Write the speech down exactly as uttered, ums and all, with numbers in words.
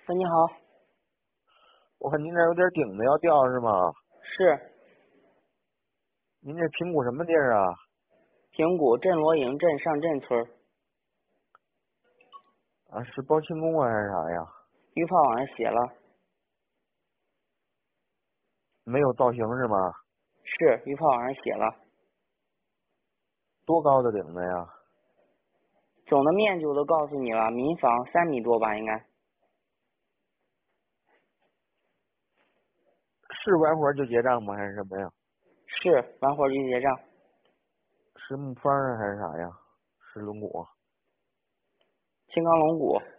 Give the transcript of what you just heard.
喂，你好。 我看您这有点顶子要掉是吗？ 是。 您这平谷什么地儿啊？ 平谷镇罗营镇上镇村。 啊，是包勤工啊还是啥呀？ 预报网上写了。 没有造型是吗？ 是，预报网上写了。 多高的顶子呀？ 总的面积我都告诉你了，民房三米多吧，应该。 是完活就结账吗？还是什么呀？ 是，完活就结账。 是木方啊还是啥呀？是轮毂。 青钢龙骨。